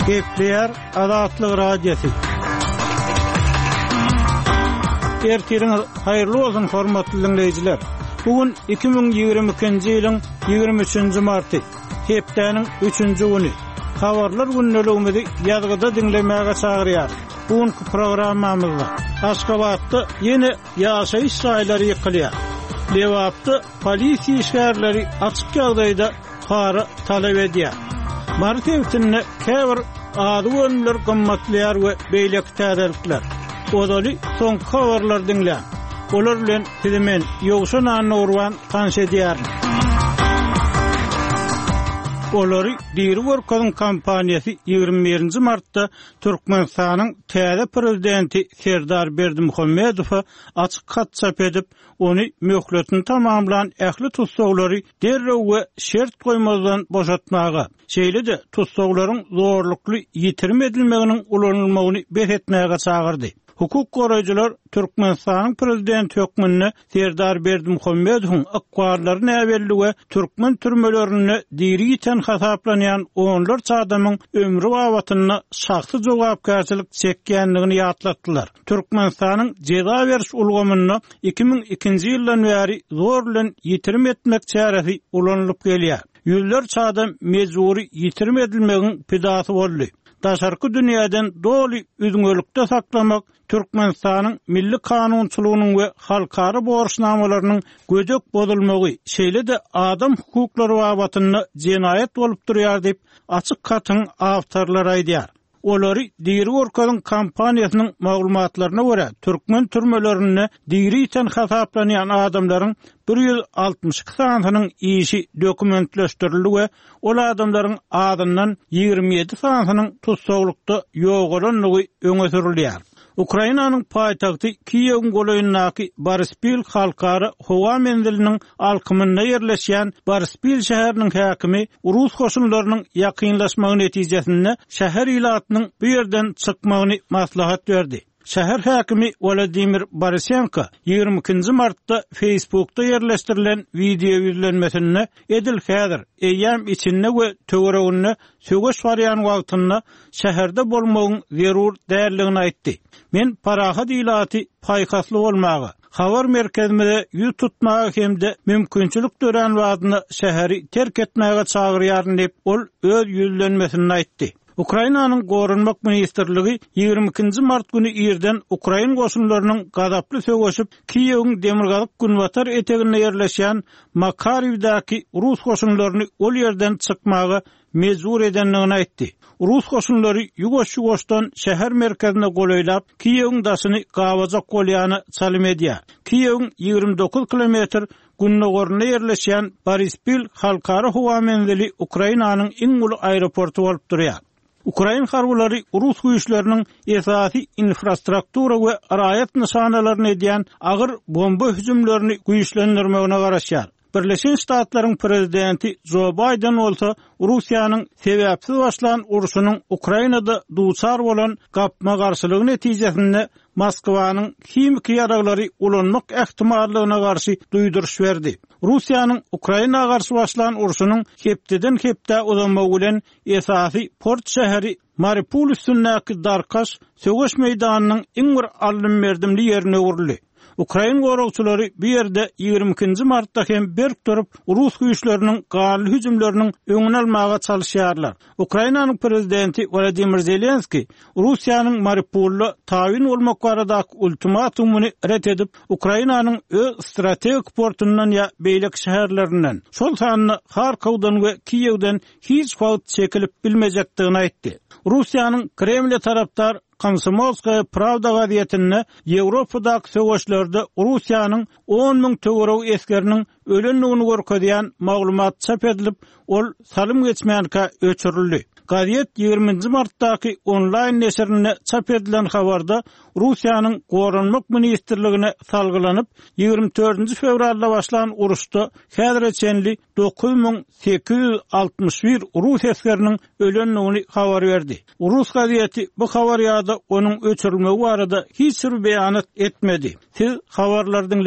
Gepler Azatlyk radiosu. Ertiriniz hayırlı olsun hormatly dinleyijiler. Bugün 2022-nji ýylyň 23-nji marty, hepdeniň 3-nji güni. Habarlar günneligimizi ýazgyda dinlemäge çagyrýar. Bugünkü programmamyzda Aşgabatda ýene ýaşaýyş şaýlary ýykylýar. Lewapda polisiýa işgärleri açyk ýagdaýda para talap edýär. Martewtinde käbir ady ölümler gymmatlyar we beýlek täzelikler. Odaly soň habarlar dinlä. Olar bilen tilemen ýogşan anurwan tanş edýär. Olary Diri Work'un kampaniýasy 21-nji martda Türkmenistanyň täze prezidenti Serdar Berdimuhammedowa açyk hat çap edip, ony möhletini tamamlanan ähli tutsaglary derrew we şert goýmazdan boşatmaga, şeýle-de tutsaklaryň zorlukly ýitirim edilmeginiň ulanylmagyny beretmäge çagyrdy. Hukuk goraýjylar Türkmenistanyň prezidenti hökmüne Serdar Berdimuhammedowyň akwarlaryny äwelli we türkmen türmelerini diri ýiten hasaplanýan onlarça adamyň ömrü wabatyna şahsy jogapkärçilik çekýänligini ýatlatdylar. Türkmenistanyň jeza beriş ulgamyny 2002-nji ýyldan bäri zor bilen ýitirim etmek çäresi ulanylyp gelýär. Ýüzlerçe adam mejburi ýitirim edilmegiň pidasy boldy. Daşarky dünýäden doly üzüňelikde saklamak Türkmenistanyň milli kanunçylygynyň we halkara borçnamalarynyň gödek bozulmagy, şeýle-de adam hukuklary wabatyny jenaýet bolup durýar diýip açyk hatyň awtorlary aýdýar. Olary Diri Work'un kampaniýasynyň maglumatlaryna görä, türkmen türmelerini diri ýeten hasaplanýan adamlaryň 162 sanynyň işi dokumentleşdirildi we ol adamlaryň adyndan 27 sanynyň tutsaglykda ýogalanlygy öňe sürilýär. Ukrainanyň paýtagty Kiýew goýundaky Borispil halkara howa menziliniň alkymynda ýerleşýän Borispil şäheriniň häkimi Rus goşunlarynyň ýakynlaşmagy netijesinde şäher ilatynyň bu ýerden çykmagyny maslahat berdi. Şäher häkimi Vladimir Borisenko 22-nji martda Facebook'ta ýerleşdirilen video ýüzlenmesinde edil häzir eýýam içinde we töwereginde söwüş barýan wagtynda şäherde bolmagyň zerur därligini aýtdy. Men parahat ilaty paýkasly bolmagy, habar merkezinde ýüz tutmagy hemde mümkinçilik dören wagtyny şäheri terk etmäge çagyrýaryn diýip ol öz ýüzlenmesinde aýtdy. Ukrainanyň Gorunmak ministrligi 22-nji mart güni ýerden Ukrain goşunlarynyň gadaply söwüşip Kiýewiň demirgalyk günwatar etegine ýerleşýän Makarivdaky Rus goşunlaryny ol ýerden çykmagy mejbur edenligini aýtdy. Rus goşunlary ýugoş-ýugoşdan şäher merkezine goýlap Kiýewiň daşyny gawajak bolýany çalym edýär. Kiýewiň 29 kilometr günnogoruna ýerleşýän Borispil halkara howa menzili Ukrainanyň iň uly aeroportu bolup durýar. Ukrain harbulary Rus güýçleriniň esasy infrastruktura we raýat nişanalaryny edýän agyr bomba hüjümlerini güýçlendirmegine garaşýar. Birleşen Ştatlaryň prezidenti Joe Biden bolsa Russiýanyň sebäpsiz başlanan uruşynyň Ukrainada duçar bolan gapma garşylygy netijesinde Moskwanyň himiki ýaraglary ulanmak ähtimallygyna garşy duýduruş berdi. Russiýanyň Ukraina garşy başlanan uruşynyň hepdeden hepde uzanmagy bilen esasy port şäheri Mariupol üstündäki Darkaş söwüş meýdanynyň iň bir allym berdimli ýerine urildi. Ukrain goragçylary bu ýerde 22-nji martda hem berk durup Rus güýçleriniň garly hüjümleriniň öňüne almaga çalyşýarlar. Ukrainanyň prezidenti Volodymyr Zelenski Russiýanyň Mariupolda tawin bolmak baradaky ultimatumyny ret edip, Ukrainanyň öz strategik portundan ýa beýlek şäherlerinden, şol sanyny Harkowdan we Kiýewden hiç wagt çekilip bilmejekdigini aýtdy. Russiýanyň Kreml tarapdar Komsomolskaya Pravda gazetine Ýewropadaky söwüşlerde Russiýanyň 10.000 töwereg eskeriniň ölenligini görkezýän maglumat çap edilip, ol salym geçmänkä öçürildi. Gazet 20-nji martdaky onlaýn neşrine çap edilen habarda Russiýanyň Gorunmak ministrligine salgylanyp 24-nji fevralda başlanan uruşda häzirçenli 9861 Rus eskeriniň ölenligini habar berdi. Rus gazeti bu habar ýa-da onuň öçürilmegi barada hiç bir beýanat etmedi. Siz habarlardan